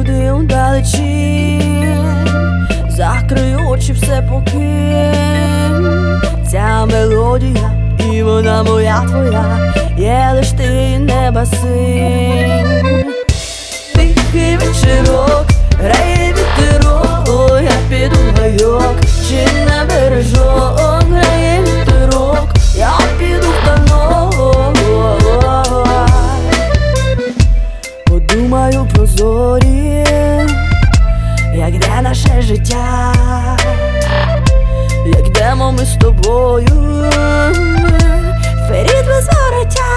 туди удалечінь, закрий очі, все покинь. Ця мелодія, і вона моя, твоя, є лиш ти і неба син. Тихий вечірок, грає вітерок, о, я піду в гайок, чи на бережок, грає вітерок, я піду в танок. Подумаю про зорі, як де наше життя, як йдемо ми з тобою вперед без вороття.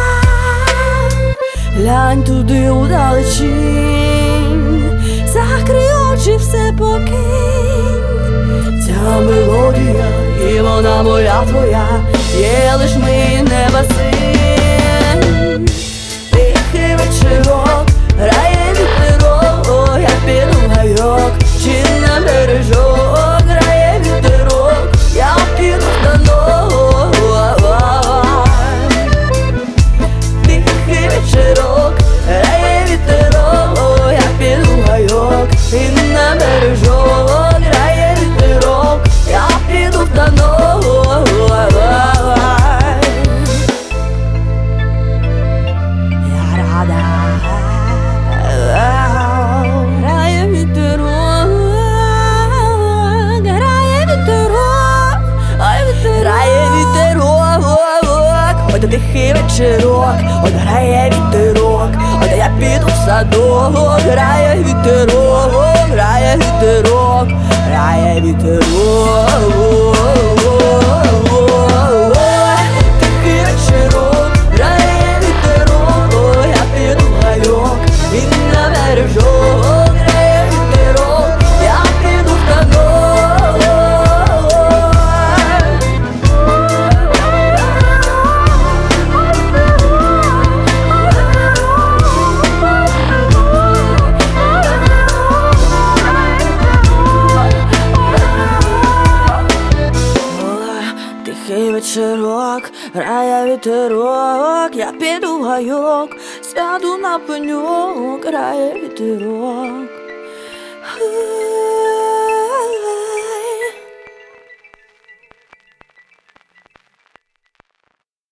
Глянь туди удалечінь, закрий очі, все покинь. Ця мелодія, і вона моя, твоя, є лиш ми, неба син. Тихий вечірок, грає вітерок, о, я піду в гайок, чи на бережок, грає вітерок, я піду в танок. Тихий вечірок, грає вітерок, о, я піду в гайок, і на бережок, грає вітерок, я піду в танок. Я рада. Грає вітерок, грає вітерок, ой, грає вітерок, ой, та тихий вечірок, ой, грає вітерок, ой, та я піду в садок, грає вітерок, грає вітерок, грає вітерок. Тихий вечірок, грає вітерок, ой, я піду в гайок, і на бережок, грає вітерок, я піду в танок. Тихий вечірок, грає вітерок, я піду в гайок, сяду на пеньок, грає вітерок.